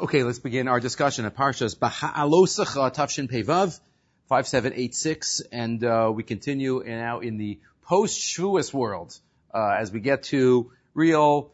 Okay, let's begin our discussion of Parshas Beha'alosecha Tafshin Pevav 5786, and we continue now in the post-Shavuos world as we get to real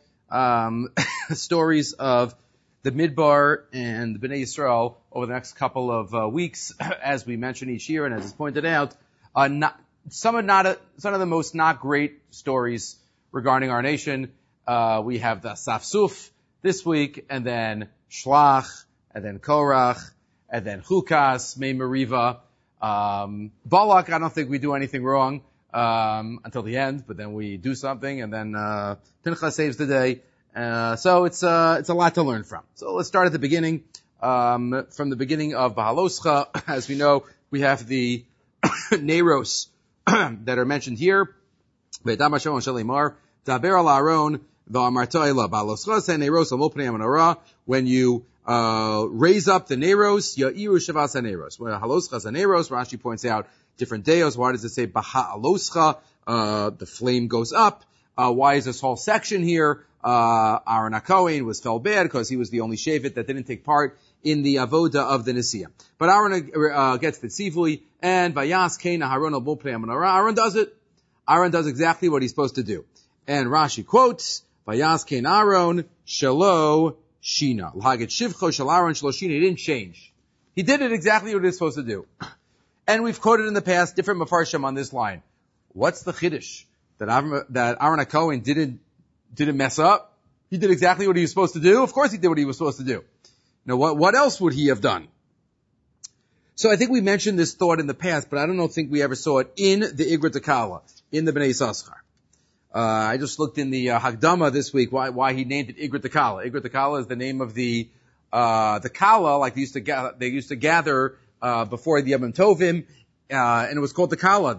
stories of the Midbar and the Bnei Yisrael over the next couple of weeks, as we mention each year, and as is pointed out, some of the most not great stories regarding our nation. We have the Safsuf this week, and then Shlach, and then Korach, and then Chukas, Mei Meriva. Balak, I don't think we do anything wrong until the end, but then we do something, and then Pinchas saves the day. So it's a lot to learn from. So let's start at the beginning. From the beginning of Beha'alosecha, as we know, we have the Neros that are mentioned here. Ve'edam Hashem Moshe Lemar, Daber al Aaron, V'amarta ela Beha'alosecha se Neros al Pnei Hamenorah. When you raise up the Neros, Ya'iru Shavas HaNeros. When Beha'alosecha HaNeros, Rashi points out different deos. Why does it say Beha'alosecha? The flame goes up. Why is this whole section here? Aaron HaKohen felt bad because he was the only Shevet that didn't take part in the avoda of the Nesiah. But Aaron gets the tzivui, and Vayas Kain Aharon al Pnei Hamenorah. Aaron does it. Aaron does exactly what he's supposed to do. And Rashi quotes, Vayas Kain Aaron Shelo Shina. L'haget Shivcho Shel Aaron Shelo Shina. He didn't change. He did it exactly what he was supposed to do. And we've quoted in the past different Mefarshim on this line. What's the Chiddush? That Aaron HaKohen didn't mess up? He did exactly what he was supposed to do? Of course he did what he was supposed to do. Now what else would he have done? So I think we mentioned this thought in the past, but I don't think we ever saw it in the Igrat Kala, in the Bnei Yissaschar. I just looked in the Hagdama this week why he named it Igrat Kala. Igrat Kala is the name of the Kala, like they used to gather before the Yom Tovim, and it was called the Kala,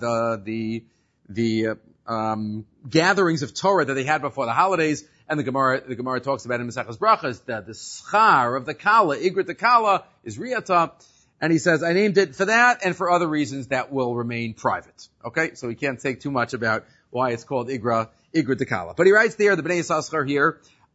the gatherings of Torah that they had before the holidays. And the Gemara talks about in Maseches Brachos that the schar of the Kala, Igrat Kala, is Riyata. And he says, I named it for that and for other reasons that will remain private. Okay? So he can't say too much about why it's called Igrat Kala. But he writes there, the Bnei Yissaschar here,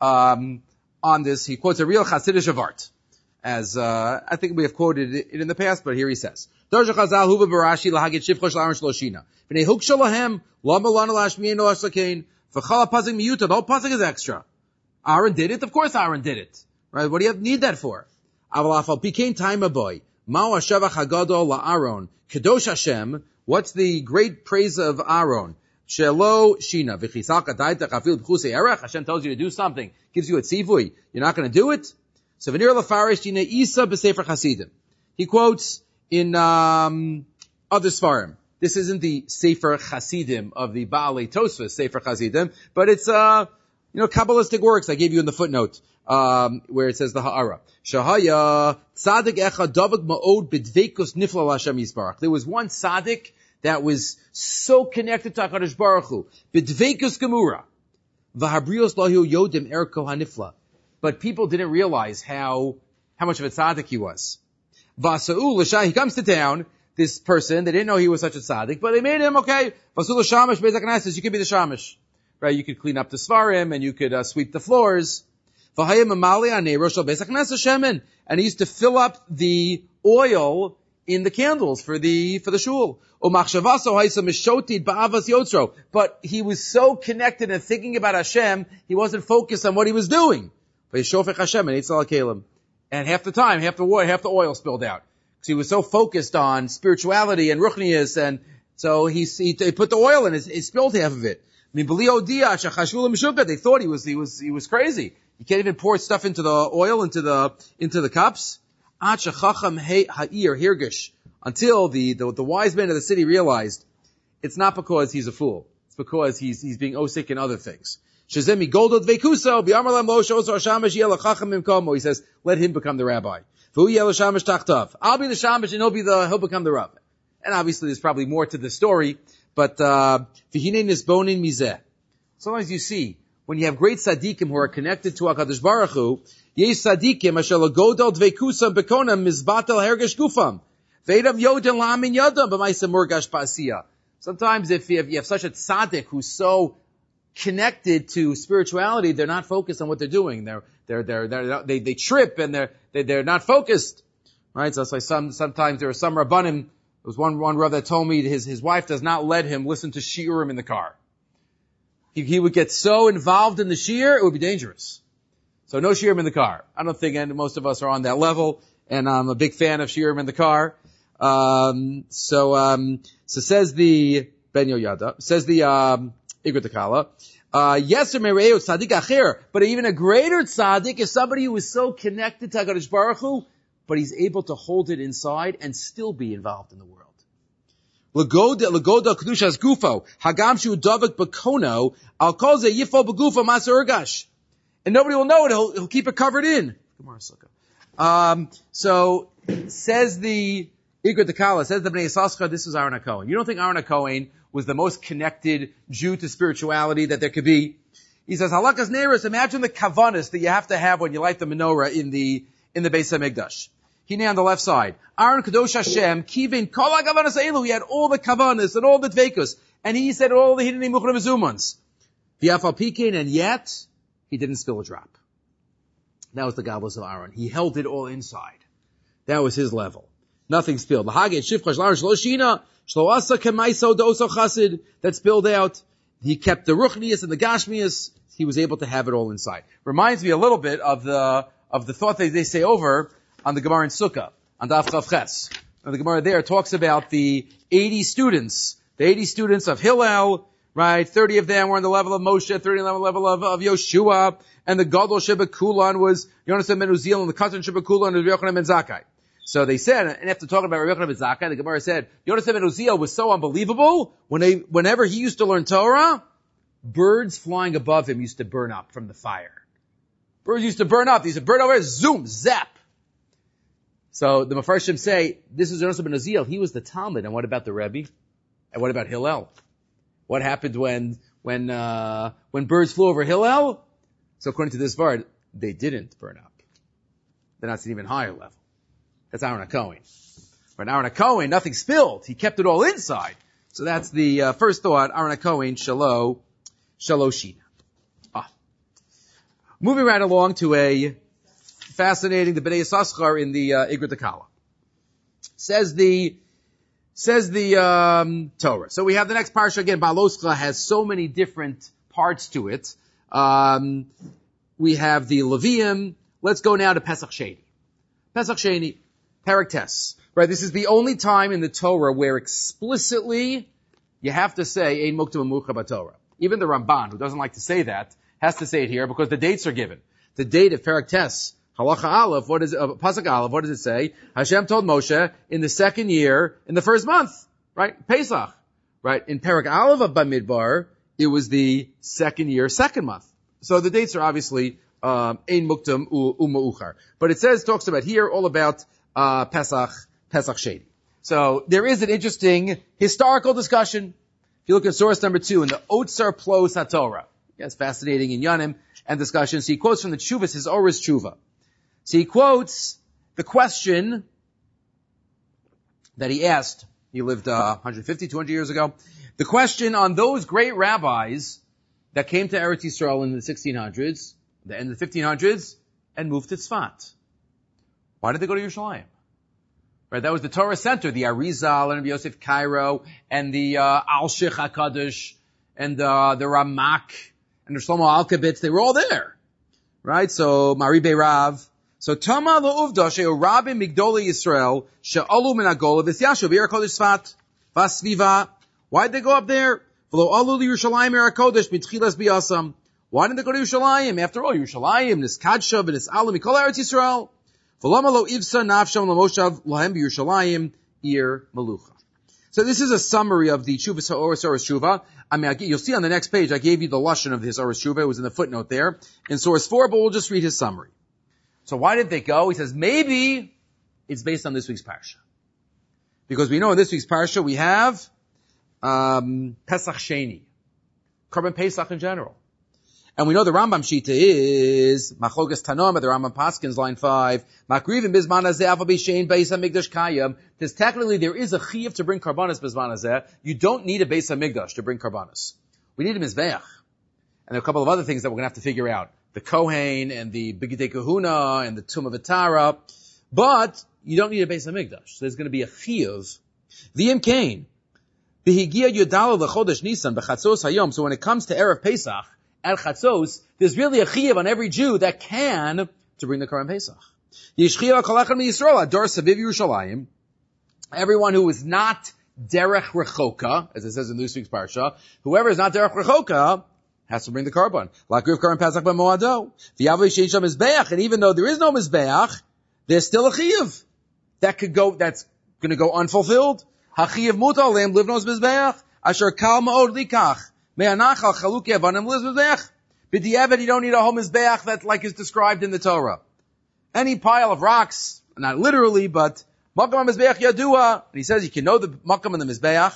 on this, he quotes a real Hasidic of art. As, I think we have quoted it in the past, but here he says, Darja Chazal huva barashi lahagit shivcho shel Aaron shloshina. V'nei huk shalahem, lama lana lashmienu asakein, v'chala pazing miyuta, the whole pazing is extra. Aaron did it? Of course Aaron did it. Right? What do you need that for? Aval afal pikein time aboy. Mao hashavach hagadol la'Aaron. Kadosh Hashem. What's the great praise of Aaron? Shelo shina. V'chisal kadaita chafil b'chusei erech. Hashem tells you to do something. Gives you a tzivui. You're not going to do it? So v'nir lefarish dina isa b'sefer chasidim. He quotes in other Sfarim. This isn't the Sefer Chasidim of the Baalei Tosfos Sefer Chasidim, but it's Kabbalistic works I gave you in the footnote, where it says the Ha'ara. Shahaya Tzadik Echa Davik Ma'od B'dveikus Nifla L'Hashem Yisbarach. There was one Tzadik that was so connected to HaKadosh Baruch Hu. B'dveikus Gemura. V'habrios Lahu Yodim Erko HaNifla. But people didn't realize how much of a Tzadik he was. Vasa'ul L'Shai, he comes to town, this person, they didn't know he was such a tzaddik, but they made him, okay, Vasul Shamish, Bezak Knesset, you could be the Shamish. Right, you could clean up the Svarim, and you could sweep the floors. And he used to fill up the oil in the candles for the shul. But he was so connected and thinking about Hashem, he wasn't focused on what he was doing. And half the time, half the oil spilled out. Because he was so focused on spirituality and ruchnius, and so he put the oil in, it spilled half of it. They thought he was crazy. You can't even pour stuff into the oil, into the cups. Until the wise men of the city realized it's not because he's a fool. It's because he's being osik in other things. He says, let him become the rabbi. I'll be the shamash and he'll become the rabbi. And obviously there's probably more to the story, but sometimes you see, when you have great tzaddikim who are connected to HaKadosh Baruch Hu, yesh tzaddikim asher logodol dveikusam bekonam mizbatel hergesh gufam. Ve'edav yodin la'amin yodam b'maisa murgash pa'asiyah. Sometimes if you have such a tzaddik who's so connected to spirituality, they're not focused on what they're doing. They trip and they're not focused. Right? So it's like sometimes there are some Rabbanim. There was one Rav that told me his wife does not let him listen to shiurim in the car. He would get so involved in the shiur, it would be dangerous. So no shiurim in the car. I don't think most of us are on that level, and I'm a big fan of shiurim in the car. So says the Ben Yoyada, says the Igrit Takala, Yeser Mereu Tzaddik Acher, but even a greater tzaddik is somebody who is so connected to HaKadosh Baruch Hu, but he's able to hold it inside and still be involved in the world. Lagoda Kedushas Gufo, Hagam Shu Davik Bakono, Al Koze Yifo Begufo Maser Urgash. And nobody will know it, he'll keep it covered in. So, says the Igrit Takala, says the Bnei Yissaschar, this was Aaron HaKohen. You don't think Aaron HaKohen was the most connected Jew to spirituality that there could be? He says, Halakas Neiros, imagine the kavanas that you have to have when you light the menorah in the Beis HaMikdash. Hine on the left side. Aaron Kadosh Hashem, Kivin, Kol HaKavanas Eilu, he had all the kavanas and all the dveikus, and he said all the hidden muchrim azumans. V'yafal Pikin, and yet, he didn't spill a drop. That was the gavlos of Aaron. He held it all inside. That was his level. Nothing spilled. That spilled out. He kept the ruchnius and the gashmius. He was able to have it all inside. Reminds me a little bit of the thought that they say over on the Gemara in Sukkah, on Daf Chav Ches. And the Gemara there talks about the 80 students of Hillel, right? 30 of them were on the level of Moshe, 30 on the level of Yoshua, and the Gadol Sheba Kulan was Yonasan ben Uziel, and the Katan Sheba Kulan was Yochanan ben Zakkai. So they said, and after talking about Yochanan ben Zakkai, the Gemara said, Yonasan ben Uziel was so unbelievable, whenever he used to learn Torah, birds flying above him used to burn up from the fire. Birds used to burn up. They used to burn over, zoom, zap. So the Mefarshim say, this is Yonasan ben Uziel, he was the Talmud, and what about the Rebbe? And what about Hillel? What happened when birds flew over Hillel? So according to this word, they didn't burn up. Then that's an even higher level. That's Aaron HaKohen. But Aaron HaKohen, nothing spilled. He kept it all inside. So that's the first thought, Aaron HaKohen, Shaloshina. Moving right along to a fascinating, the Bnei Yissaschar in the Igrit Takala. Says the Torah. So we have the next parsha again. Baloscha has so many different parts to it. We have the Levium. Let's go now to Pesach Sheni. Pesach Sheni, Perek Tes. Right, this is the only time in the Torah where explicitly you have to say Ein Muktam Amucha BaTorah. Even the Ramban, who doesn't like to say that, has to say it here because the dates are given. The date of Perek Tes, Halacha Aleph, Pasuk Aleph, what does it say? Hashem told Moshe in the second year, in the first month, right? Pesach, right? In Perek Aleph of Bamidbar, it was the second year, second month. So the dates are obviously Ein Muktam U'Ma'uchar. But it talks about here all about Pesach Sheni. So there is an interesting historical discussion. If you look at source number 2 in the Otsar Plos HaTorah. Yes, fascinating in Yanim and discussion. So he quotes from the Tshuvas, his Oris Tshuva. So he quotes the question that he asked. He lived 150, 200 years ago. The question on those great rabbis that came to Eretz Yisrael in the 1600s, the end of the 1500s, and moved to Tzfat. Why did they go to Yerushalayim? Right, that was the Torah center, the Arizal and Yosef Cairo, and the Al-Shich HaKadosh, and the Ramak, and the Shlomo Alkabitz, they were all there. Right, so Mari Beirav. So Tama Lo'uvda she'u Rabbi Migdoli Yisrael she'alu min Agola v'syashu v'yer HaKodesh Tzfat v'asviva. Why did they go up there? V'lo alu Yerushalayim yer HaKodesh mitchilas biyasam. Why didn't they go to Yerushalayim? After all, Yerushalayim, Niskadsha, v'nis'alu mikol Eretz Yisrael. V'lama lo ivsa nafsham l'moshav lahem b'Yerushalayim ir melucha. So this is a summary of the Tshuvas Ha'oros Tshuva. I mean, you'll see on the next page, I gave you the lashon of his Oros Tshuva. It was in the footnote there in source 4, but we'll just read his summary. So why did they go? He says maybe it's based on this week's parsha, because we know in this week's parsha we have Pesach Sheni, Korban Pesach in general. And we know the Rambam Shita is Machlokas Tanom at the Rambam Paskins, line 5. Makrivim Bizman Hazeh Aval B'Shein Beis HaMikdash Kayam. Because technically there is a chiyuv to bring karbanos Bizman Hazeh. You don't need a Beis HaMikdash to bring karbanos. We need a mizbeach. and there are a couple of other things that we're going to have to figure out. The Kohen and the Bigdei Kahuna and the Tumah V'Tara. But you don't need a Beis HaMikdash. So there's going to be a chiyuv. V'im kain. V'higia Yudala l'chodesh Nisan b'chatzos hayom. So when it comes to Erev Pesach, at Chatzos, there's really a chiyuv on every Jew that can to bring the Korban Pesach. Yishchiyah kol echad miYisrael ador saviv Yerushalayim. Everyone who is not derech rechoka, as it says in this week's parsha, whoever is not derech rechoka has to bring the Korban. L'akriv Korban Pesach b'moado. V'yavli shein sham mizbeach. And even though there is no mizbeach, there's still a chiyuv that could go, that's going to go unfulfilled. Hachiyuv mutal leim livnos mizbeach asher kal ma'od likach me'anachal chaluki avanim liz mizbeach. B'diavad, you don't need a whole mizbeach that like is described in the Torah. Any pile of rocks, not literally, but makam mizbeach yadua. And he says you can know the makam and the mizbeach.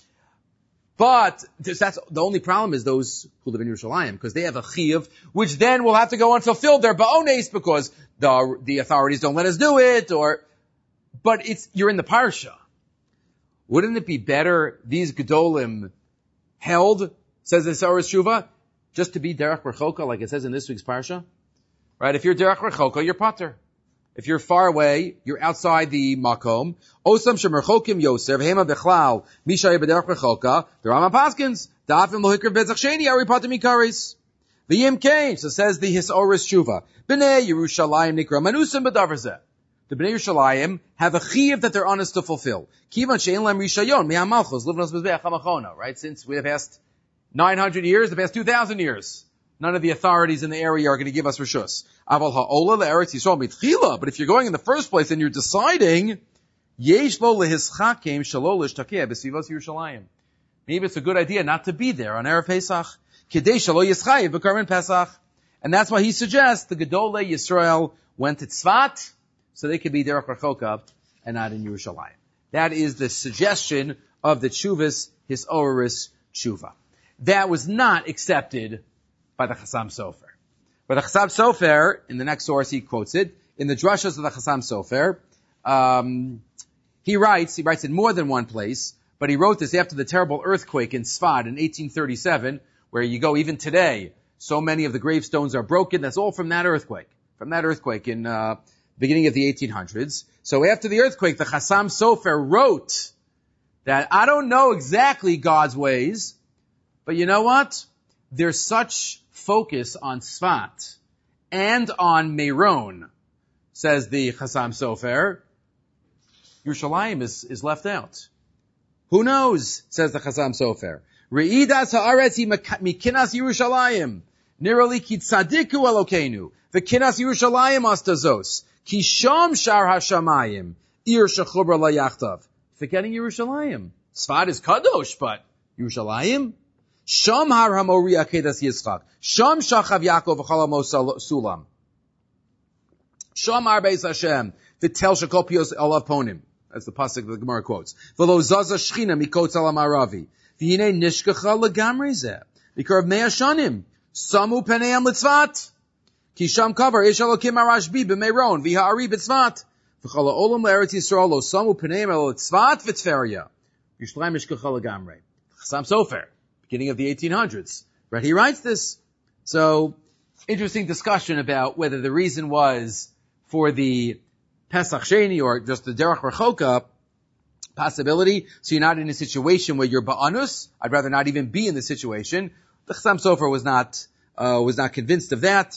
But that's the only problem is those who live in Yerushalayim, because they have a chiyuv, which then will have to go unfulfilled their ba'ones because the authorities don't let us do it, but you're in the parsha. Wouldn't it be better these gedolim held, says the Soros Shuva, just to be derech rechoka, like it says in this week's parsha? Right? If you're derech rechoka, you're pater. If you're far away, you're outside the makom. Osam shemerchokim Yosef, hema bechlal, mishay b'derech rechoka, the Rama Paskins, da'afim lohikr bezach sheni, ari pater mikaris. V'yim kain, so says the Hisoris Shuva, b'nei Yerushalayim nikra manusim b'davar zeh. The Bnei Yerushalayim have a chiyuv that they're honest to fulfill. Kivan she'en lam rishayon, me'amalchos, livnos mizbeach hamachona, right? Since we have past 900 years, the past 2,000 years, none of the authorities in the area are going to give us rishus. Aval ha'ola le'eretz Yisrael mitchila, but if you're going in the first place and you're deciding, yesh lo lehischakim shalo l'shtakeh b'sivos Yerushalayim. Maybe it's a good idea not to be there on Erev Pesach. Kedei shalo yischayev b'karban Pesach. And that's why he suggests the Gedolei Yisrael went to Tzfat, so they could be derech rechoka and not in Yerushalayim. That is the suggestion of the Tshuvas Hisoris Tshuva. That was not accepted by the Chassam Sofer. But the Chassam Sofer, in the next source he quotes it, in the drashas of the Chassam Sofer, he writes in more than one place, but he wrote this after the terrible earthquake in Sfad in 1837, where you go even today, so many of the gravestones are broken. That's all from that earthquake in beginning of the 1800s. So after the earthquake, the Chassam Sofer wrote that I don't know exactly God's ways, but you know what? There's such focus on Sfat and on Meron, says the Chassam Sofer. Yerushalayim is left out. Who knows, says the Chassam Sofer. Re'idas ha'aretz mikinas Yerushalayim. Nirali ki tzadiku Elokeinu. V'kinas Yerushalayim astazos. Ki sham shar hashamayim. Ir shechubra la yachtav. Forgetting Yerushalayim. Sfat is kadosh, but Yerushalayim? Sham har hamori akedas Yitzchak. Sham shachav Yaakov v'chalamo sulam. Sham har beis Hashem. V'tel shekol pios olav ponim. That's the pasuk that the Gemara quotes. V'lo zaza shchina mikotz al amaravi. V'yinei nishkacha legamri zeh. Because of mea shanim. Samu peneam litzvat. Ki sham kavar ish elokim arashbi b'meiron. V'ha'ari b'tzvat. V'chala olam le'eretz Yisrael lo samu peneim el litzvat v'tferia. Yishlayim nishkacha legamri. Chassam Sofer. Beginning of the 1800s. Right? He writes this. So, interesting discussion about whether the reason was for the Pesach Sheni or just the Derech Rechoka possibility. So you're not in a situation where you're ba'anus. I'd rather not even be in the situation. The Chassam Sofer was not convinced of that.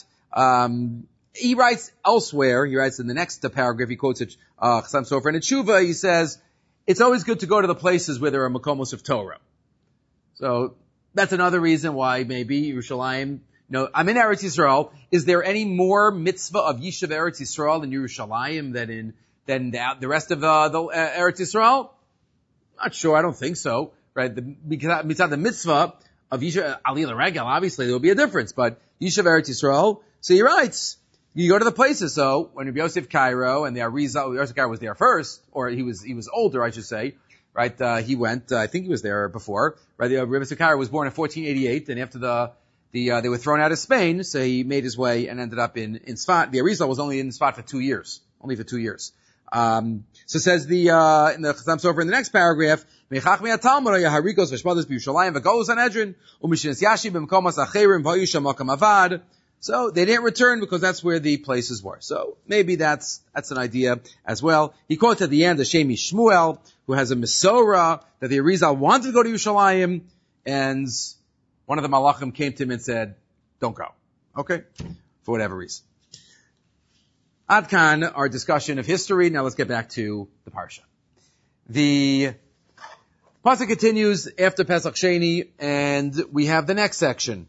He writes elsewhere, he writes in the next paragraph, he quotes Chassam Sofer in a Tshuva, he says, it's always good to go to the places where there are makomos of Torah. So, that's another reason why maybe Yerushalayim, I'm in Eretz Yisrael. Is there any more mitzvah of Yishuv Eretz Yisrael in Yerushalayim than the rest of the Eretz Yisrael? Not sure. I don't think so. Right? Because the mitzvah of Yishuv Aliyah L'Regel, obviously there will be a difference. But Yishuv Eretz Yisrael. So he writes, you go to the places. So when Rabbi Yosef Cairo and the Arizal, Yosef Cairo was there first, or he was older, I should say. Right? He went. I think he was there before. Right? Rabbi Yosef Cairo was born in 1488, and after they were thrown out of Spain, so he made his way and ended up in Sfat. The Arizal was only in Sfat for 2 years. Only for 2 years. So says the in the Chazam Sofer in the next paragraph, Mechachmi Talmud Harikos Veshmadas B'Yushalayim V'Gol Sanhedrin U'Mishinas Yashi B'Mkomas Acherim V'Yusha Makam Avad. So they didn't return because that's where the places were. So maybe that's an idea as well. He quotes at the end the Shemi Shmuel, who has a Mesorah that the Arizal wanted to go to Yerushalayim, and one of the Malachim came to him and said, "Don't go." Okay, for whatever reason. Adkan, our discussion of history. Now let's get back to the parsha. The pasuk continues after Pesach Sheni, and we have the next section.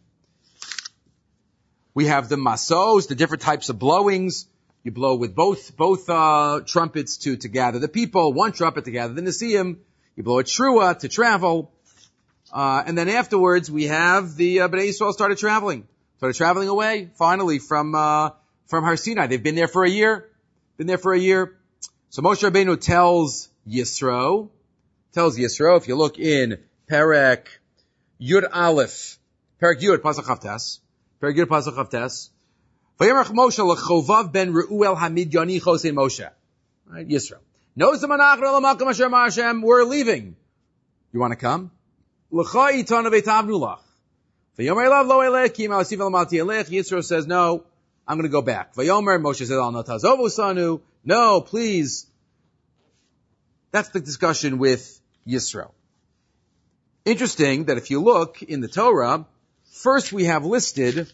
We have the masos, the different types of blowings. You blow with both trumpets to gather the people, one trumpet to gather the Nesiim. You blow a trua to travel. And then afterwards, we have the Bnei Yisrael started traveling away, finally, from Har Sinai. They've been there for a year. So Moshe Rabbeinu tells Yisro, if you look in Perek Yud Aleph, Perek Yud, Pasuk Chavtes, Vayamrach Moshe lechovav ben Reuel Hamidyani Chosein Moshe. Right, Yisro. Knows the Manach L'Makam Asher Ma Hashem, we're leaving. You want to come? L'cha itana v'tavnu lach. Vayomer elav lo elech ki ima asiv elamati elech. Yisro says, no, I'm going to go back. Vayomer, Moshe says, al natazovu sanu. No, please. That's the discussion with Yisro. Interesting that if you look in the Torah, first we have listed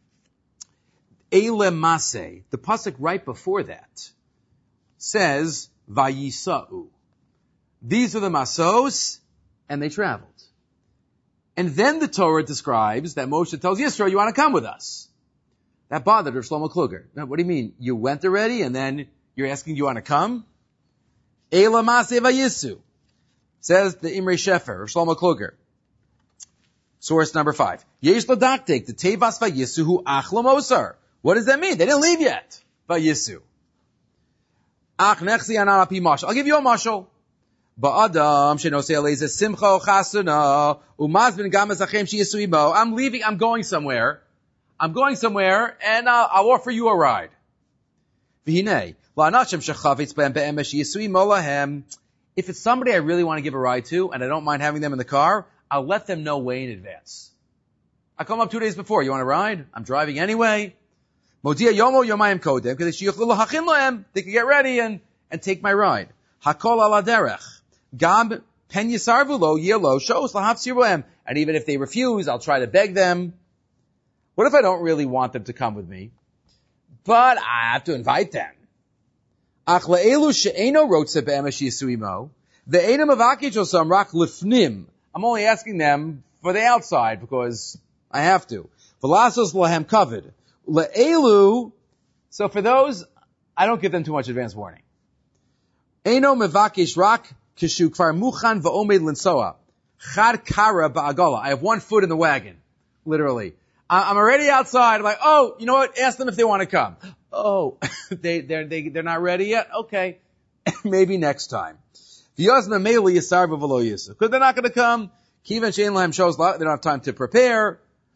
Eile Maseh. The pasuk right before that says Vayisa'u. These are the masos, and they traveled. And then the Torah describes that Moshe tells Yisro, you want to come with us. That bothered Rav Shlomo Kluger. Now, what do you mean? You went already, and then you're asking, do you want to come? Eile Maseh Vayisu. Says the Imrei Shefer, Rav Shlomo Kluger. Source number 5. Yesh l'daktek, the tevas vayisu hu achla mosar. What does that mean? They didn't leave yet. Vayisu. Ach nechzi anan api mashal. I'll give you a mashal. Ba'adam shenosei aleize simcha chasana umazbin gamas achem sheyisu imo. I'm leaving, I'm going somewhere, and I'll offer you a ride. V'hinei, la'anachem shechavetz b'em be'emesh sheyisu imo lahem. If it's somebody I really want to give a ride to, and I don't mind having them in the car, I'll let them know way in advance. I come up 2 days before. You want to ride? I'm driving anyway. Modia yomo yomayim kodem, because they can get ready and take my ride. Hakol ala derech. Gam pen yisarvu lo yelo shows lahafsir bohem. And even if they refuse, I'll try to beg them. What if I don't really want them to come with me? But I have to invite them. Ach le'elu she'eno rotze be'emesh yisuimo. Ve'ena mavakich osam rak lifnim. I'm only asking them for the outside because I have to. V'lasos lahem covered. Le'elu, so for those, I don't give them too much advance warning. Eino mevakish rak kishu kfar muchan v'omed linsoa. Chad kara ba'agala. I have one foot in the wagon. Literally. I'm already outside. I'm like, oh, you know what? Ask them if they want to come. Oh, they're not ready yet? Okay. Maybe next time. Because they're not going to come. Kivan shein lahem shows they don't have time to prepare.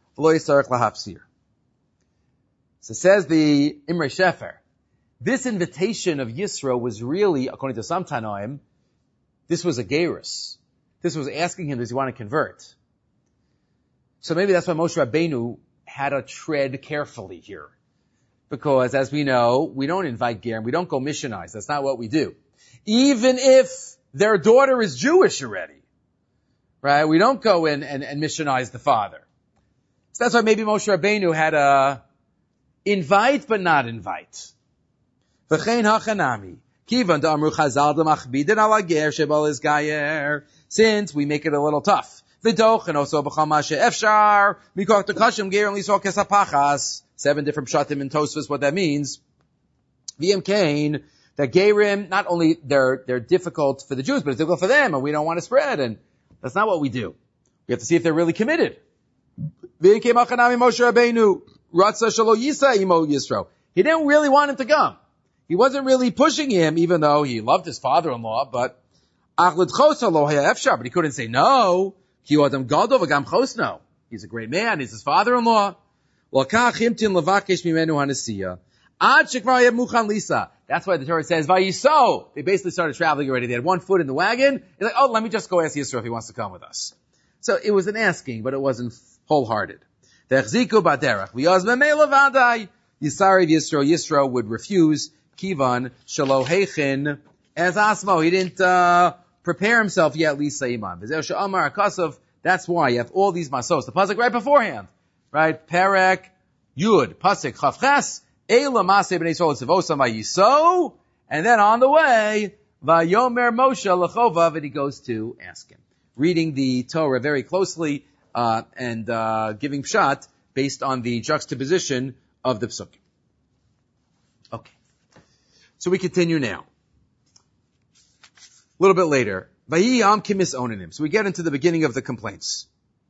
So says the Imrei Shefer, this invitation of Yisro was really, according to some Tanoim, this was a gerus. This was asking him, does he want to convert? So maybe that's why Moshe Rabbeinu had to tread carefully here. Because as we know, we don't invite Gerim, we don't go missionize. That's not what we do. Even if their daughter is Jewish already. Right? We don't go in and missionize the father. So that's why maybe Moshe Rabbeinu had a invite but not invite. V'chein hachanami. Kivan da'amru chazal d'machbidin ala ger shebal is gayer. Since we make it a little tough. V'doch and also b'chal ma she'efshar. Mikok t'kashim ger only saw kesapachas. 7 different pshatim in Tosfos, what that means. V'yem kain. That gerim, not only they're difficult for the Jews, but it's difficult for them, and we don't want to spread, and that's not what we do. We have to see if they're really committed. He didn't really want him to come. He wasn't really pushing him, even though he loved his father-in-law, but he couldn't say no. He's a great man, he's his father-in-law. Ad shekvar muchan lisa. That's why the Torah says, Vayiso. They basically started traveling already. They had one foot in the wagon. They're like, oh, let me just go ask Yisro if he wants to come with us. So it was an asking, but it wasn't wholehearted. Yisari Yisro would refuse. Kivan shelo heichin as asmo. He didn't prepare himself yet. Lisa iman. That's why you have all these masos. The pasuk right beforehand, right? Perek Yud pasuk Chavches Eila Maseh Bnei Yisrael Tzivosam Vayiso, and then on the way Vayomer Moshe Lechovav, and he goes to ask him. Reading the Torah very closely and giving pshat based on the juxtaposition of the psukim. Okay. So we continue now. A little bit later. Vayiyam kimis onanim. So we get into the beginning of the complaints.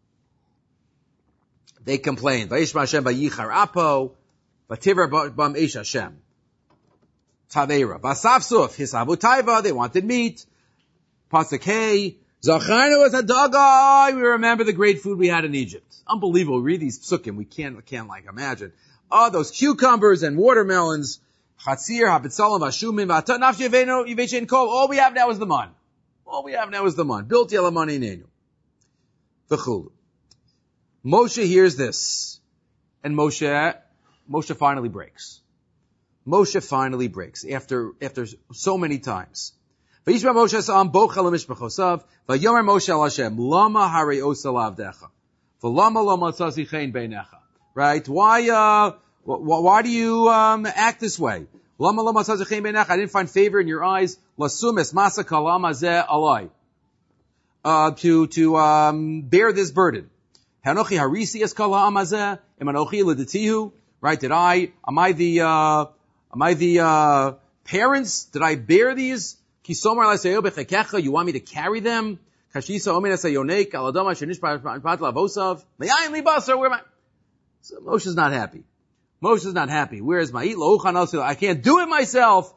They complained. Vayishma Hashem vayichar apo, vativer bam eish Hashem. Taveira. Vasafsuf, hisabu taiva, they wanted meat. Pasuk hey, zacharnu as a dagai, we remember the great food we had in Egypt. Unbelievable. Read these psukim, we can't like imagine. Oh, those cucumbers and watermelons. Chatzir, habitzalim, vashumin, vatat, nafshi yiveno, kol. All we have now is the man. All we have now is the man. Built yelamani nenu. V'chulu. Moshe hears this. And Moshe finally breaks. Moshe finally breaks after so many times. Vayishma Moshe sa'am bocha l'mishpachosav, vayomer Moshe al Hashem, lama harei osa lavdecha, v'lama lo matzasi chen beinecha. Right? Why do you act this way? Lama lo matzasi chen beinecha, I didn't find favor in your eyes, lasumis masa kalama zeh alai, to bear this burden. Hanochi harisi es kala amazeh, emanochi ledetihu. Right? Am I the parents? Did I bear these? You want me to carry them? So Moshe's not happy. Moshe's not happy. Where's my eat? I can't do it myself.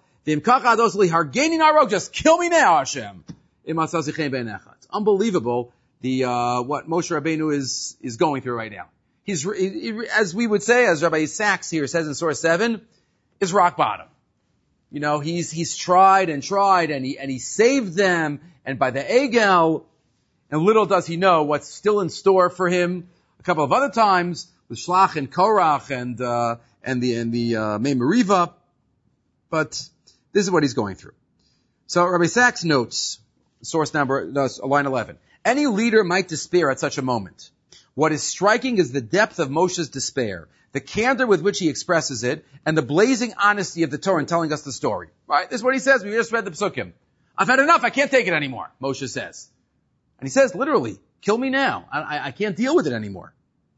Just kill me now, Hashem. It's unbelievable what Moshe Rabbeinu is going through right now. He's, as we would say, as Rabbi Sachs here says in Surah 7, is rock bottom. You know, he's tried and he saved them, and by the Egel, and little does he know what's still in store for him a couple of other times with Shlach and Korach and the Mei Meriva. But this is what he's going through. So Rabbi Sachs notes, source number, line 11. Any leader might despair at such a moment. What is striking is the depth of Moshe's despair, the candor with which he expresses it, and the blazing honesty of the Torah in telling us the story. Right? This is what he says. We just read the Psukim. I've had enough. I can't take it anymore, Moshe says. And he says, literally, kill me now. I can't deal with it anymore.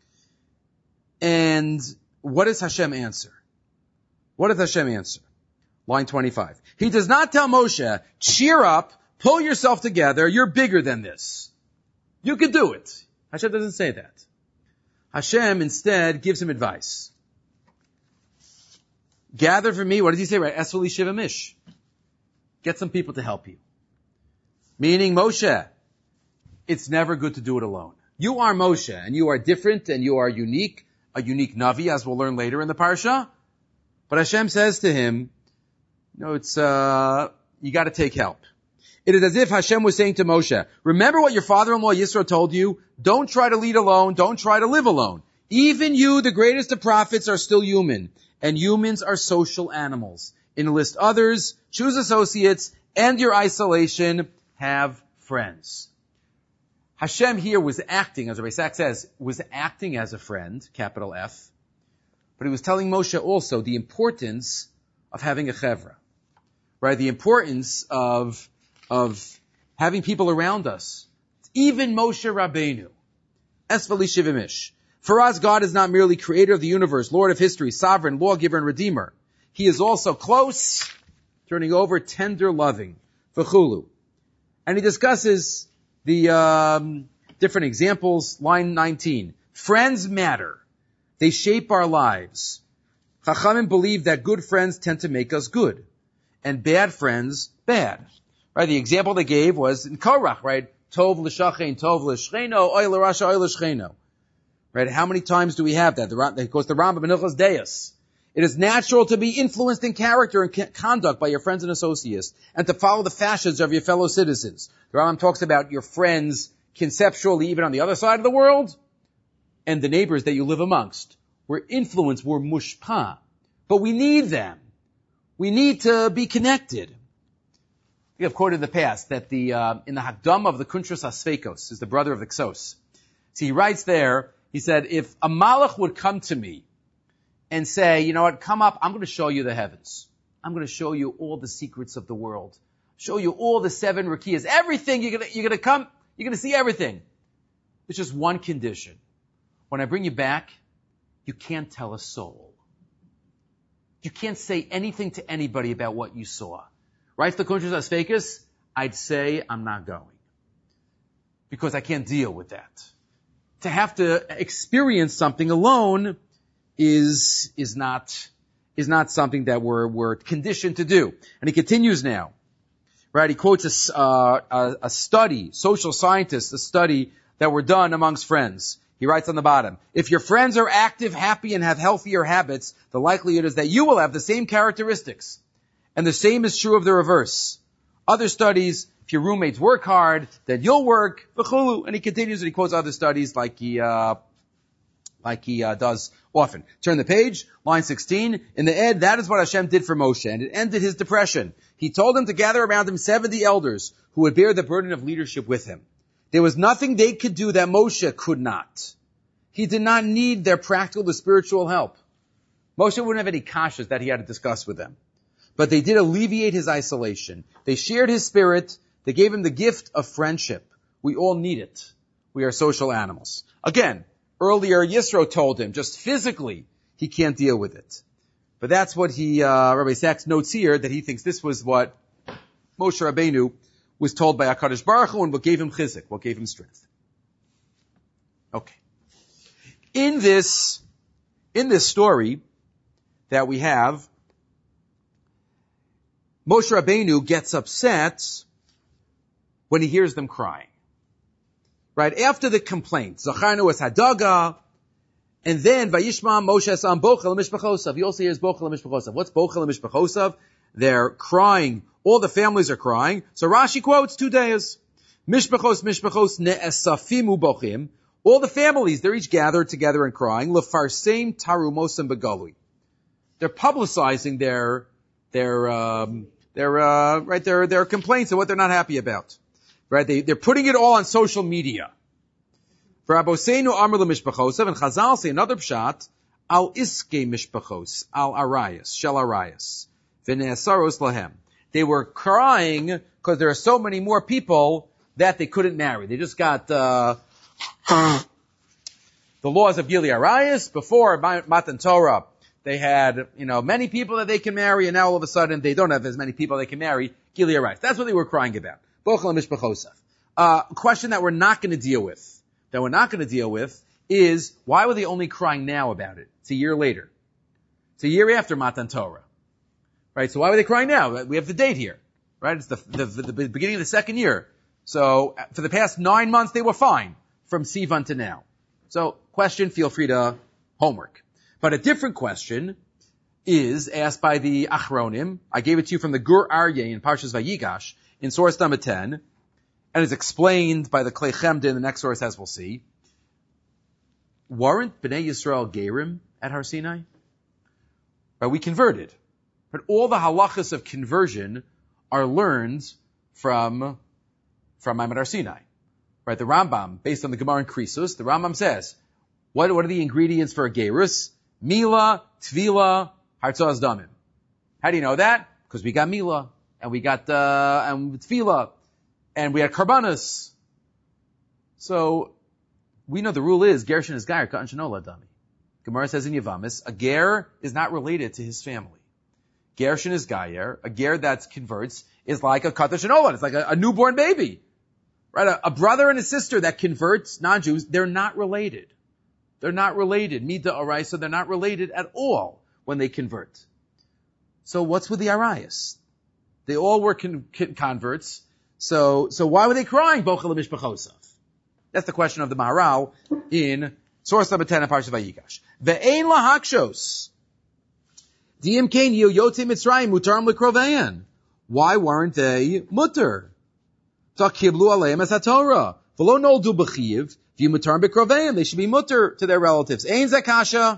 And what does Hashem answer? What does Hashem answer? Line 25. He does not tell Moshe, cheer up, pull yourself together, you're bigger than this. You could do it. Hashem doesn't say that. Hashem instead gives him advice. Gather for me, what does he say? Right? Esveli shivamish. Get some people to help you. Meaning, Moshe, it's never good to do it alone. You are Moshe, and you are different, and you are unique, a unique Navi, as we'll learn later in the Parsha. But Hashem says to him, no, it's, you gotta take help. It is as if Hashem was saying to Moshe, remember what your father-in-law Yisro told you? Don't try to lead alone. Don't try to live alone. Even you, the greatest of prophets, are still human. And humans are social animals. Enlist others, choose associates, end your isolation, have friends. Hashem here was acting, as Rabbi Sachs says, was acting as a friend, capital F. But he was telling Moshe also the importance of having a chevra. Right? The importance of having people around us. Even Moshe Rabbeinu. Esveli shivimish. For us, God is not merely creator of the universe, Lord of history, sovereign, lawgiver, and redeemer. He is also close, turning over, tender, loving. V'chulu. And he discusses the different examples. Line 19. Friends matter. They shape our lives. Chachamim believe that good friends tend to make us good. And bad friends, bad. Right, the example they gave was in Korach, right? Tov l'shachein, tov l'shcheino, oy l'rasha, oy l'shcheino. Right, how many times do we have that? Of course, the Rambam in Hilchos Deis. It is natural to be influenced in character and conduct by your friends and associates, and to follow the fashions of your fellow citizens. The Rambam talks about your friends conceptually, even on the other side of the world, and the neighbors that you live amongst. We're influenced, we're mushpa. But we need them. We need to be connected. We have quoted in the past that in the Hakdam of the Kuntras Asfekos, is the brother of the Ksos. So he writes there, he said, if a malach would come to me and say, you know what, come up, I'm going to show you the heavens. I'm going to show you all the secrets of the world. Show you all the 7 rakiyas. Everything, you're going to come, you're going to see everything. There's just one condition. When I bring you back, you can't tell a soul. You can't say anything to anybody about what you saw. Right, the Kuntras Asfekos, I'd say I'm not going. Because I can't deal with that. To have to experience something alone is not something that we're conditioned to do. And he continues now. Right, he quotes a study, social scientists, a study that were done amongst friends. He writes on the bottom, if your friends are active, happy, and have healthier habits, the likelihood is that you will have the same characteristics. And the same is true of the reverse. Other studies, if your roommates work hard, then you'll work. And he continues and he quotes other studies like he does often. Turn the page, line 16. In the Ed, that is what Hashem did for Moshe, and it ended his depression. He told him to gather around him 70 elders who would bear the burden of leadership with him. There was nothing they could do that Moshe could not. He did not need their practical or spiritual help. Moshe wouldn't have any kashas that he had to discuss with them. But they did alleviate his isolation. They shared his spirit. They gave him the gift of friendship. We all need it. We are social animals. Again, earlier Yisro told him, just physically, he can't deal with it. But that's what Rabbi Sachs notes here, that he thinks this was what Moshe Rabbeinu was told by HaKadosh Baruch Hu, and what gave him chizuk, what gave him strength. Okay. In this story that we have, Moshe Rabbeinu gets upset when he hears them crying. Right? After the complaint, Zacharnu es Hadaga, and then Vayishma Moshe Esam Bochel Mishpachosav. He also hears Bochel Mishpachosav. What's Bochel Mishpachosav? They're crying. All the families are crying. So Rashi quotes 2 days. Mishpachos ne'esafimu bochim. All the families, they're each gathered together and crying. Lefarseim tarumosem begalui. They're publicizing their complaints and what they're not happy about. Right? They're putting it all on social media. For Aboseinu Amr Mishpachosav, and Chazal say another pshat, Al Iske Mishpachos, Al Arayas, Shel Arayas, V'ne'asaros Lahem. They were crying because there are so many more people that they couldn't marry. They just got the laws of Gili Arayas. Before Matan Torah, they had, many people that they can marry, and now all of a sudden they don't have as many people they can marry. Gili Arayas. That's what they were crying about. Bochel Mishpachosav. A question that we're not going to deal with, is why were they only crying now about it? It's a year later. It's a year after Matan Torah. Right? So why were they crying now? We have the date here. Right? It's the beginning of the second year. So for the past 9 months they were fine from Sivan to now. So question, feel free to homework. But a different question is asked by the Achronim. I gave it to you from the Gur Aryeh in Parshas Vayigash in source number 10. And is explained by the Klei Chemda in the next source, as we'll see. Weren't Bnei Yisrael Gerim at Har Sinai? Right, we converted. But all the halachas of conversion are learned from Maimon Har Sinai. Right, the Rambam, based on the Gemara in Krisus, the Rambam says, what are the ingredients for a gerus? Mila, Tvila, Hartzaz Damim. How do you know that? Because we got Mila, and we got and Tvila, and we had Karbanas. So, we know the rule is, Gershon is Gair, Katan Shanola Dami. Gemara says in Yavamis, a Ger is not related to his family. Gershon is Gair, a Ger that converts is like a Katan Shanola, it's like a newborn baby. Right? A brother and a sister that converts non-Jews, they're not related. They're not related. Mida Arayas, they're not related at all when they convert. So what's with the Arayas? They all were converts. So why were they crying? Bochel Mishpachosav. That's the question of the Maharal in source number 10 of Parshat Vayigash. Ve'ein lahakshos. Di'imkein yu yotzei Mitzrayim mutarim lekrovein. Why weren't they mutter? Takiblu aleim as haTorah. V'lo noldu b'chiv. V'yu mutarim b'krovein. They should be mutter to their relatives. Ein zakasha.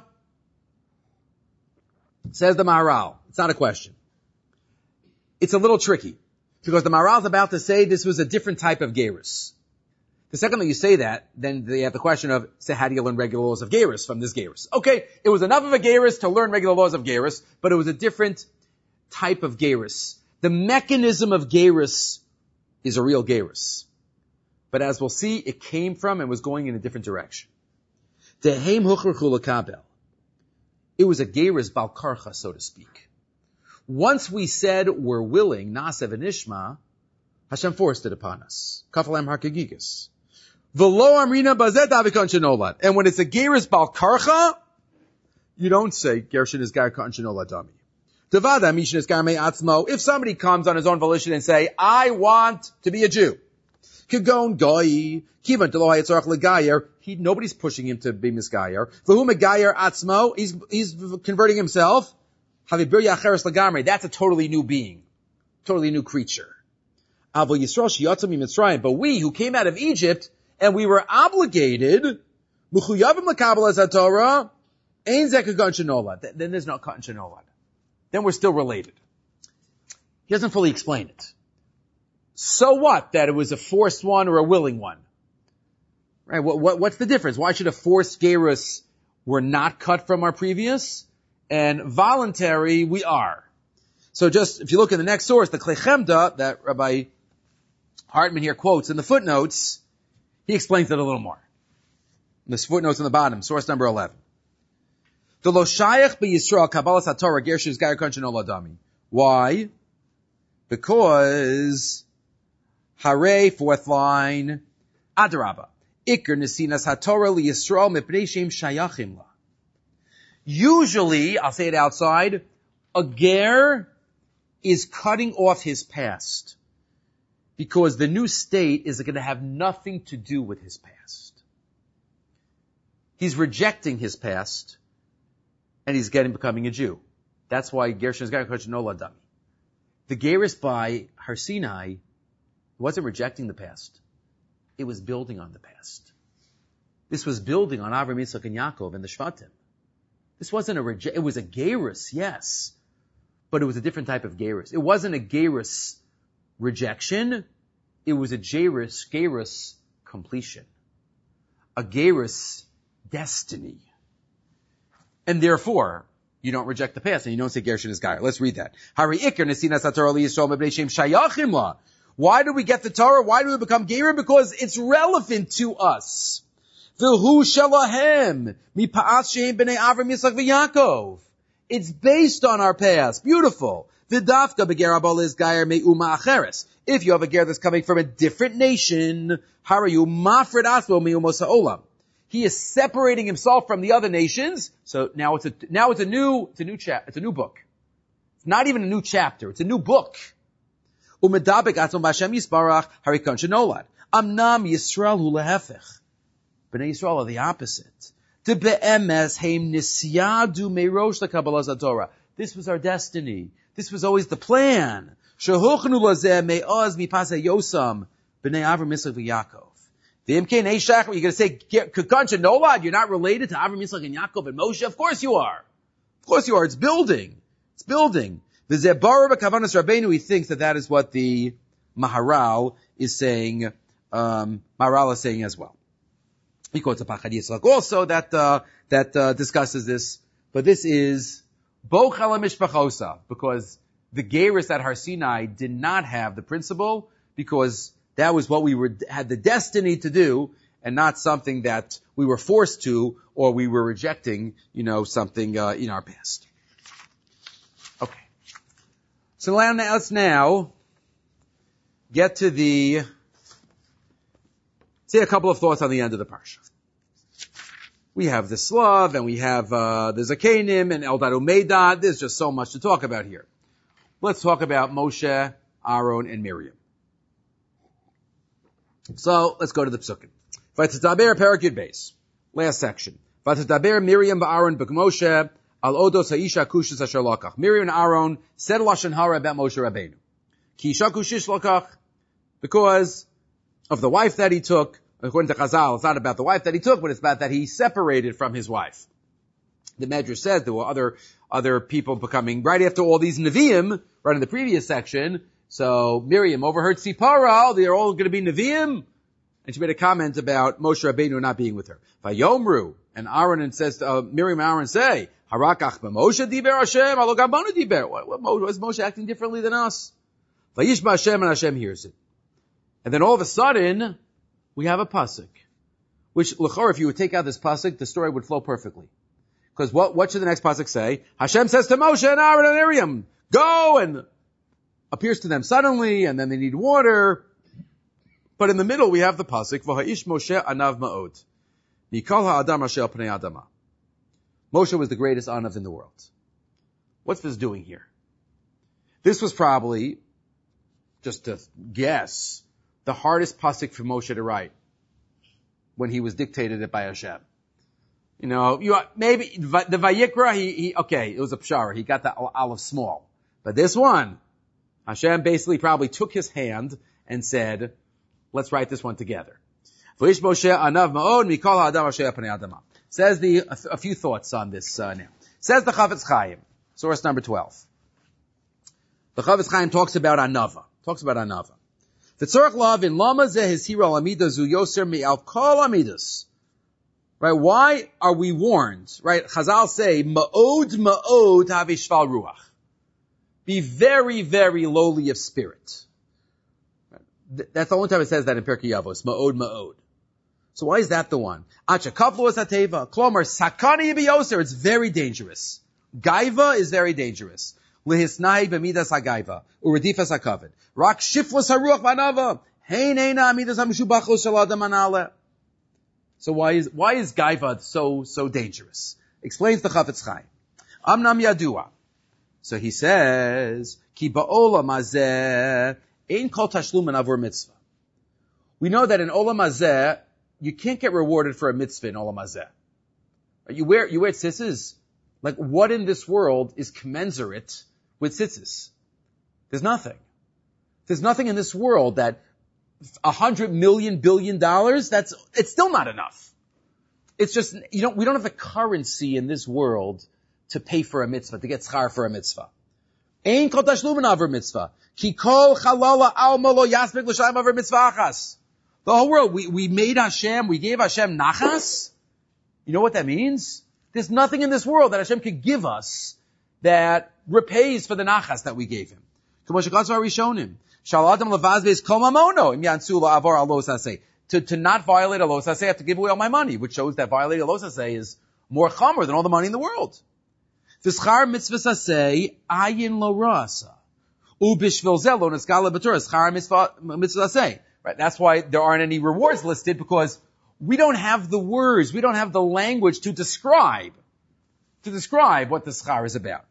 Says the Maharal. It's not a question. It's a little tricky. Because the Maharal is about to say this was a different type of gerus. The second that you say that, then they have the question of, so how do you learn regular laws of gerus from this gerus? Okay, it was enough of a gerus to learn regular laws of gerus, but it was a different type of gerus. The mechanism of gerus is a real gerus. But as we'll see, it came from and was going in a different direction. Deheim huchruchu lekabel. It was a gerus bal karcha, so to speak. Once we said we're willing, Nasev and Ishma, Hashem forced it upon us. Kafalam harkagigas. V'lo amrina bazet avikon shenolad. And when it's a gerus bal karcha, you don't say Gershon is gar kon shenolad dami. Devada mishin is gar me atzmo. If somebody comes on his own volition and say, I want to be a Jew. Kigon goyi, kivan telo hayatzarach legayer. Nobody's pushing him to be misgayer. V'hu megayer atzmo. He's converting himself. That's a totally new being, totally new creature. But we who came out of Egypt and we were obligated, then there's no katan shenolad. Then we're still related. He doesn't fully explain it. So what? That it was a forced one or a willing one? Right? What's the difference? Why should a forced gerus were not cut from our previous? And voluntary, we are. So just, if you look in the next source, the Klei Chemda, that Rabbi Hartman here quotes in the footnotes, he explains it a little more. This footnotes in the bottom, source number 11. The lo shayach b'Yisrael kabbalas haTorah gershus gayer kon shenolad dami. Why? Because, hare, fourth line, adarabba, ikr nesinas haTorah liYisrael mipnei shem shayachim la. Usually, I'll say it outside, a ger is cutting off his past because the new state is going to have nothing to do with his past. He's rejecting his past and he's becoming a Jew. That's why Gershon is going to nolad dami. The gerus by Har Sinai wasn't rejecting the past. It was building on the past. This was building on Avraham, Yitzchak, and Yaakov and the Shvatim. This wasn't it was a gerus, yes, but it was a different type of gerus. It wasn't a gerus rejection, it was a gerus completion. A gerus destiny. And therefore, you don't reject the past and you don't say Gershon is Gair. Let's read that. Why do we get the Torah? Why do we become Geir? Because it's relevant to us. V'hu shalahem mipa'as shehem b'nei Avram Yitzchak v'Yakov. It's based on our past. Beautiful. V'dafka b'ger abal is gayer me'uma acheres. If you have a ger that's coming from a different nation, harayu mafred asbo me'umos ha'olam. He is separating himself from the other nations. So now it's a new book. It's not even a new chapter. It's a new book. Umedabek atzon b'Hashem yisbarach harikon shenolad. Amnam Yisrael hu lehefech. Bnei Yisrael are the opposite. This was our destiny. This was always the plan. You're not related to Avram, Yitzchak, and Yaakov and Moshe? Of course you are. Of course you are. It's building. It's building. He thinks that is what the Maharal is saying. Maharal is saying as well. He quotes a Pachad Yitzchak also that discusses this. But this is Bochel Mishpachosa, because the gerus at Har Sinai did not have the principle, because that was what we had the destiny to do, and not something that we were forced to, or we were rejecting, something in our past. Okay. So let's now get to say a couple of thoughts on the end of the parsha. We have the Slav, and we have the Zakenim, and Eldad Umeida. There's just so much to talk about here. Let's talk about Moshe, Aaron, and Miriam. So, let's go to the Psukim. V'tadaber Parak Yud Beis. Last section. V'tadaber Miriam ba'Aaron b'Moshe, Al odos ha'isha kushis asher lakach. Miriam and Aaron said lashon hara about Moshe Rabbeinu. Ki isha kushish lakach, because of the wife that he took. According to Chazal, it's not about the wife that he took, but it's about that he separated from his wife. The Medrash says there were other people becoming, right after all these Nevi'im, right in the previous section. So Miriam overheard Sipara, they're all going to be Nevi'im. And she made a comment about Moshe Rabbeinu not being with her. Vayomru, and Aaron says, Miriam and Aaron say, Harakach b'Moshe diber Hashem, alo gabanu diber. Was Moshe acting differently than us? Vayishma Hashem, and Hashem hears it. And then all of a sudden, we have a pasuk, which, l'chor, if you would take out this pasuk, the story would flow perfectly. Because what should the next pasuk say? Hashem says to Moshe and Aaron and Miriam, go, and appears to them suddenly, and then they need water. But in the middle, we have the pasuk, V'ha'ish Moshe anav ma'od. Mikol ha'adam asher pnei adama. Moshe was the greatest anav in the world. What's this doing here? This was probably, just to guess, the hardest pasuk for Moshe to write when he was dictated it by Hashem. Maybe the Vayikra, okay, it was a pshara. He got the aleph small. But this one, Hashem basically probably took his hand and said, let's write this one together. Says a few thoughts on this now. Says the Chavetz Chaim, source number 12. The Chavetz Chaim talks about anava. V'tzorach lav in lama zeh hishira al-amida zu yoser me'al kol amidas. Right? Why are we warned? Right? Chazal say, ma'od have shval ruach. Be very, very lowly of spirit. That's the only time it says that in Pirkei Avos. Ma'od. So why is that the one? Acha kavlu es hateva. Klomer sakani yibiyoser. It's very dangerous. Gaiva is very dangerous. Lehisnai b'midas hagaiva. Uredifas hakaved. Rak shiflas haruach manava. Hein eina amidas hamishubachos shel adam anale. So why is Gaiva so dangerous? Explains the Chavetz Chaim. Amnam yadua. So he says, Ki ba'olam hazeh ein kol tashlumin avur mitzvah. We know that in olam hazeh, you can't get rewarded for a mitzvah in olam hazeh. You wear tzitzis. Like, what in this world is commensurate with tzitzis? There's nothing. There's nothing in this world that $100 million billion, it's still not enough. It's just, we don't have the currency in this world to pay for a mitzvah, to get schar for a mitzvah. Ein kol tashlumin aver mitzvah. Ki kol chalala alma lo yasbek l'shayim aver mitzvah achas. The whole world, we made Hashem, we gave Hashem nachas. You know what that means? There's nothing in this world that Hashem could give us that repays for the nachas that we gave him. To not violate a los haseh, I have to give away all my money, which shows that violating a los haseh is more chomer than all the money in the world. V'schar mitzvah haseh ayin lo rasa, ubishvil zel lo neskala b'torah schar mitzvah haseh. Right? That's why there aren't any rewards listed, because we don't have the words, we don't have the language to describe what the schar is about.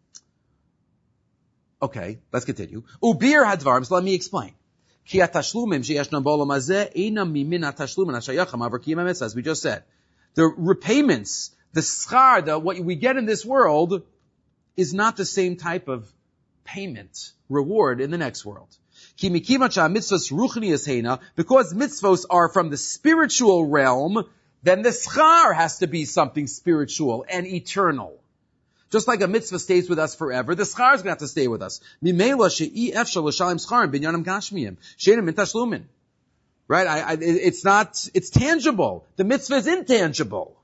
Okay, let's continue. Ubir hadvarim, so let me explain. Ki atashlumin sheyeshna b'olam hazeh einam mimin atashlumin hashayacham avar kiyam mitzvah, as we just said. The repayments, the schar, what we get in this world, is not the same type of payment, reward in the next world. Ki mikivat mitzvos ruchnias heina, because mitzvos are from the spiritual realm, then the schar has to be something spiritual and eternal. Just like a mitzvah stays with us forever, the schar is going to have to stay with us. Right? It's tangible. The mitzvah is intangible.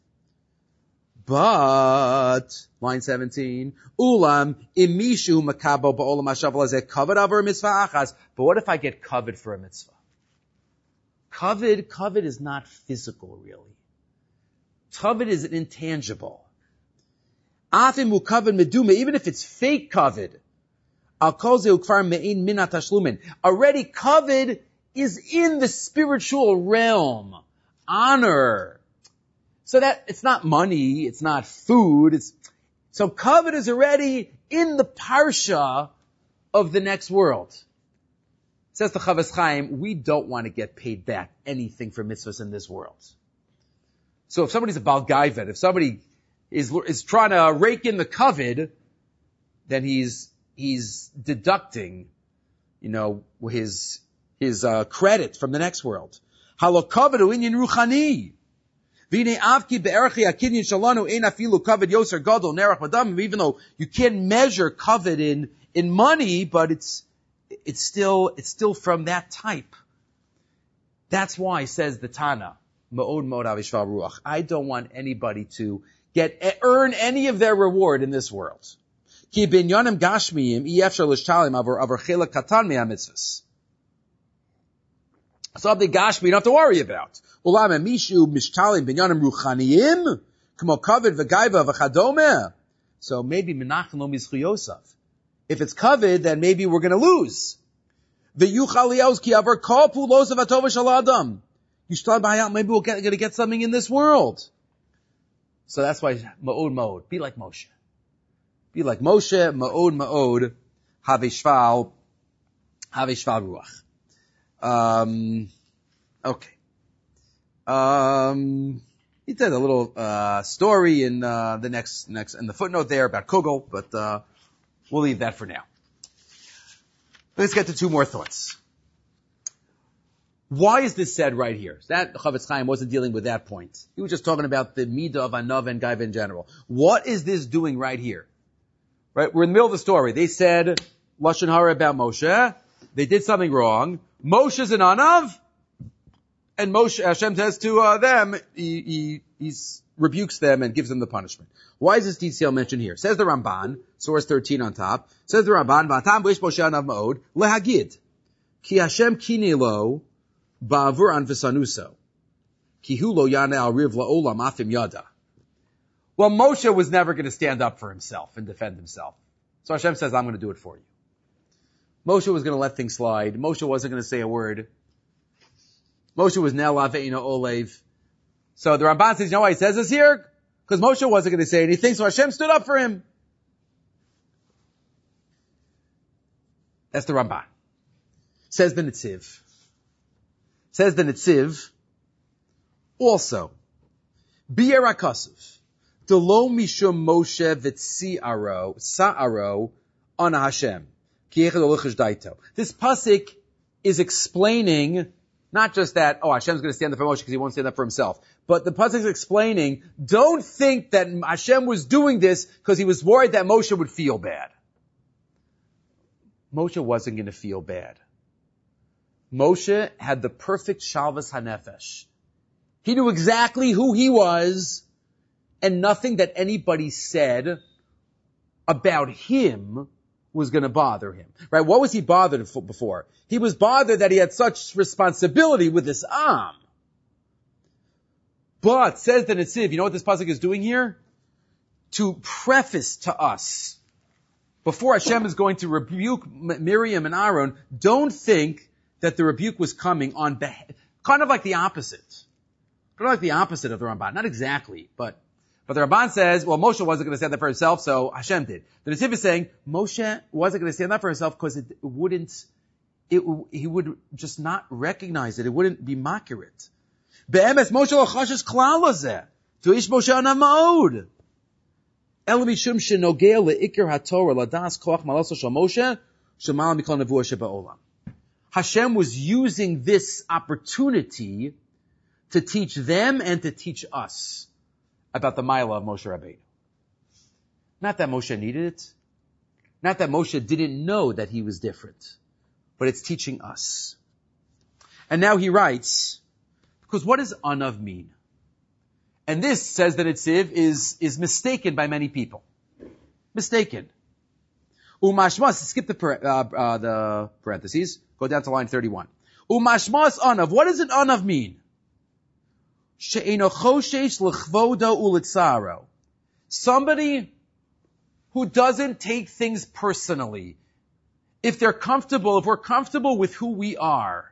But, line 17, Ulam imishu makabo ba'olam hashav lazeh kavod avar mitzvah achas. But what if I get covered for a mitzvah? Covered is not physical, really. Covered is an intangible. Even if it's fake covered, already covered is in the spiritual realm. Honor. So that it's not money, it's not food, so covered is already in the parsha of the next world. Says the Chavetz Chaim, we don't want to get paid back anything for mitzvahs in this world. So if somebody's a Baal Gaivet, if somebody is trying to rake in the covet, then he's deducting, his credit from the next world. Halo kavod hu inyan ruchani. V'nei avki be'erchi hakinyan shalanu ein afilu kavod yoser gadol nerach madam. Even though you can't measure kavod in money, but it's still from that type. That's why, says the Tana, Ma'od Ma'od Avishval Ruach, I don't want anybody to earn any of their reward in this world. Ki binyanim gashmiyim efshar l'shtalim avar chelak katan me'amitzvos. Something gashmi you don't have to worry about. Ulam mishu mishtalim binyanim ruchaniyim k'mo kavod v'gaiva v'chadome. So maybe menachem lo mizchuyosav. If it's kavod, then maybe we're going to lose. V'yuchal liyaos ki avar kol pulos v'atova shel adam. Maybe we're going to get something in this world. So that's why ma'od ma'od. Be like Moshe. Be like Moshe, ma'od ma'od, havishval ruach. Okay. He did a little story in the next in the footnote there about Kugel, but we'll leave that for now. Let's get to two more thoughts. Why is this said right here? That Chavetz Chaim wasn't dealing with that point. He was just talking about the midah of Anav and Gaiva in general. What is this doing right here? Right? We're in the middle of the story. They said Lashon Hara about Moshe. They did something wrong. Moshe's an Anav. And Hashem says to them, he rebukes them and gives them the punishment. Why is this detail mentioned here? Says the Ramban, source 13 on top. Says the Ramban, V'atam b'ish Moshe Anav Ma'od, lehagid. Ki Hashem kinelo ba'avur an v'sanuso. Ki hu lo yana al riv la'olam afim yada. Well, Moshe was never going to stand up for himself and defend himself. So Hashem says, I'm going to do it for you. Moshe was going to let things slide. Moshe wasn't going to say a word. Moshe was Nel Aveina Olev. So the Ramban says, you know why he says this here? Because Moshe wasn't going to say anything, so Hashem stood up for him. That's the Ramban. Says the Netziv. Also, Bi'er HaKasav. Delo mishum Moshe v'tzi'aro ana Hashem. This pasuk is explaining not just that, Hashem's going to stand up for Moshe because he won't stand up for himself. But the pasuk is explaining, don't think that Hashem was doing this because he was worried that Moshe would feel bad. Moshe wasn't going to feel bad. Moshe had the perfect shalvas hanefesh. He knew exactly who he was, and nothing that anybody said about him was going to bother him. Right? What was he bothered before? He was bothered that he had such responsibility with this Am. But, says the Netziv, you know what this pasuk is doing here? To preface to us, before Hashem is going to rebuke Miriam and Aaron, don't think that the rebuke was coming on kind of like the opposite. Kind of like the opposite of the Ramban. Not exactly, but the Ramban says, well, Moshe wasn't going to stand up for himself, so Hashem did. The Netziv is saying, Moshe wasn't going to stand up for himself because he would just not recognize it. It wouldn't be makirit. Be'emes Moshe lo chashes klal hazeh. Tu ish Moshe anav ma'od. El mishum shenogea le'ikar haTorah ladas koach malaso shel Moshe shemal mikol nevuah sheba'olam. Hashem was using this opportunity to teach them and to teach us about the Mila of Moshe Rabbeinu. Not that Moshe needed it. Not that Moshe didn't know that he was different. But it's teaching us. And now he writes, because what does Anav mean? And this, says the Netziv, is mistaken by many people. Mistaken. Umashmas, skip the parentheses, go down to line 31. Umashmas Anav, what does an Anav mean? Somebody who doesn't take things personally. If we're comfortable with who we are,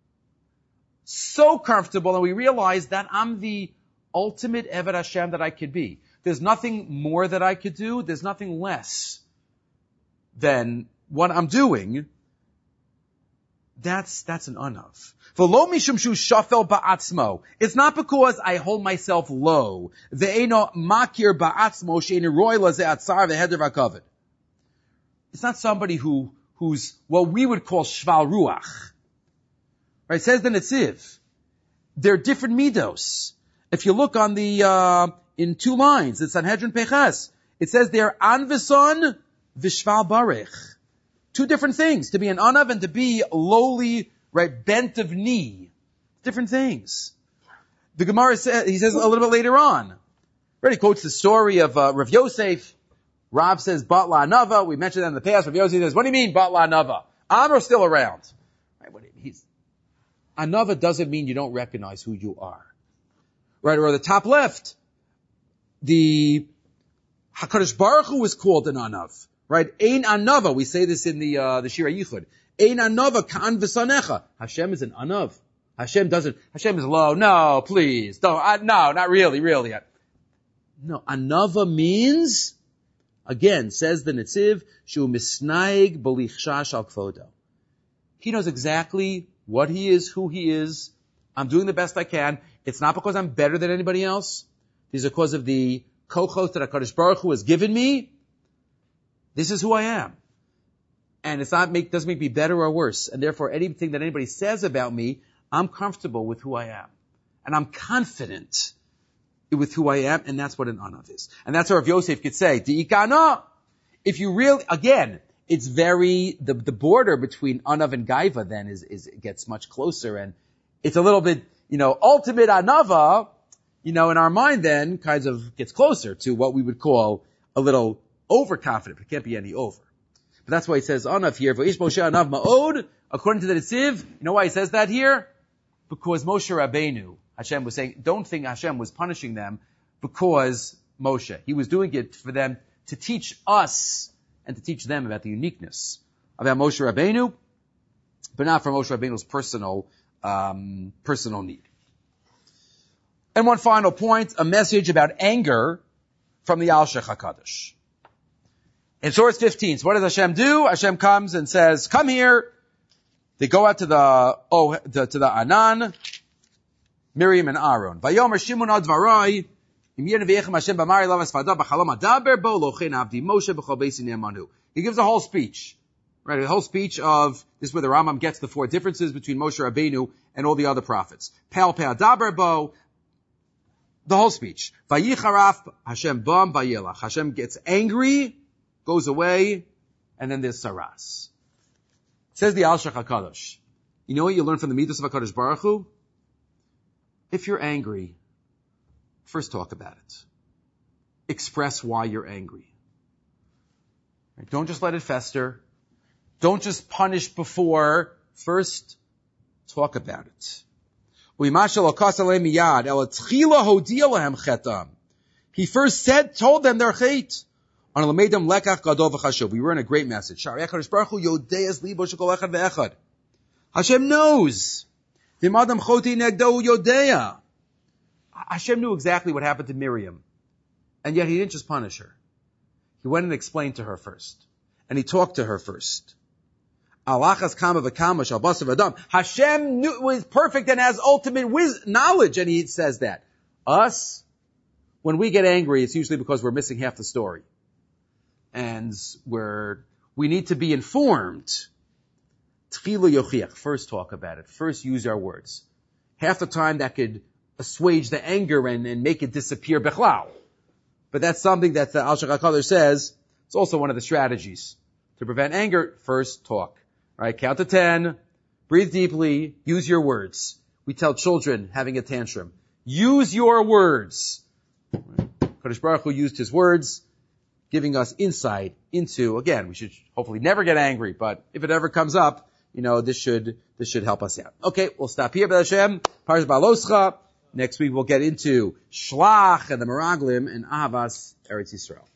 so comfortable, and we realize that I'm the ultimate Eved Hashem that I could be. There's nothing more that I could do. There's nothing less than what I'm doing. That's an anav. V'lo mishum shu shafel ba'atzmo. It's not because I hold myself low. Ve'eno makir ba'atzmo she'enu roy laze atzar ve'heder v'kavod. It's not somebody who's what we would call shval ruach. Right? It says the Netziv. There are different midos. If you look on the, in 2 lines, it's Sanhedrin Pechas. It says there, an v'son v'shval barech. 2 different things. To be an anav and to be lowly, right, bent of knee. Different things. The Gemara says, he says a little bit later on. Right, he quotes the story of, Rav Yosef. Rav says, Bat la Nava. We mentioned that in the past. Rav Yosef says, what do you mean, Bat la Nava? Amr's still around. Right, what do you mean? Anava doesn't mean you don't recognize who you are. Right, or the top left. The HaKadosh Baruch Hu is called an Anav. Right? Ein Anava. We say this in the Shira Yichud. Ein Anava ka'an v'sanecha. Hashem is an Anav. Hashem is low. No, please. Don't, no, not really. No, Anava means, again, says the Netziv, Shu misnaig b'lichshash al kvodo. He knows exactly what he is, who he is. I'm doing the best I can. It's not because I'm better than anybody else. These are because of the kochos that HaKadosh Baruch Hu has given me. This is who I am. And doesn't make me better or worse. And therefore, anything that anybody says about me, I'm comfortable with who I am. And I'm confident with who I am, and that's what an anav is. And that's what Rav Yosef could say, Di'ikana. If you really, again, it's the border between anav and gaiva then it gets much closer, and it's a little bit, ultimate anava, in our mind then, kind of gets closer to what we would call a little overconfident. It can't be any over. But that's why he says anav here. V'ish Moshe anav ma'od. According to the Netziv, you know why he says that here? Because Moshe Rabbeinu, Hashem was saying, don't think Hashem was punishing them because Moshe. He was doing it for them to teach us and to teach them about the uniqueness about Moshe Rabbeinu, but not for Moshe Rabbeinu's personal need. And one final point, a message about anger from the Al Shech HaKadosh. In source 15, so what does Hashem do? Hashem comes and says, come here. They go out to the Anan, Miriam and Aaron. Vayomer Shimon ad dvarai, im yer nevi'echem Hashem b'mari lavas fada b'chalom adaber bo lochen avdi Moshe b'chol beis ne'emanu. He gives a whole speech, right? A whole speech of, this is where the Rambam gets the 4 differences between Moshe Rabbeinu and all the other prophets. Pe'al adaber bo, the whole speech. Vayicharaf Hashem bam vayelach. Hashem gets angry, goes away, and then there's saras. Says the Al Shech HaKadosh. You know what you learn from the Midas of HaKadosh Baruch Hu? If you're angry, first talk about it. Express why you're angry. Right? Don't just let it fester. Don't just punish before. First, talk about it. He first told them their chait. We were in a great message. Hashem knows. Hashem knew exactly what happened to Miriam. And yet he didn't just punish her. He went and explained to her first. And he talked to her first. Hashem was perfect and has ultimate knowledge, and he says that. Us, when we get angry, it's usually because we're missing half the story. And we need to be informed. Tchila yochiach. First talk about it. First use our words. Half the time that could assuage the anger and make it disappear bechlal. But that's something that the Al Shech HaKadosh says. It's also one of the strategies to prevent anger. First talk. Right? Count to 10. Breathe deeply. Use your words. We tell children having a tantrum. Use your words. Kadosh Baruch Hu used his words, giving us insight into, again, we should hopefully never get angry, but if it ever comes up, this should help us out. Okay, we'll stop here, B'ez Hashem. Parshas Ba'aloscha. Next week we'll get into Shlach and the Meraglim and Ahavas Eretz Yisrael.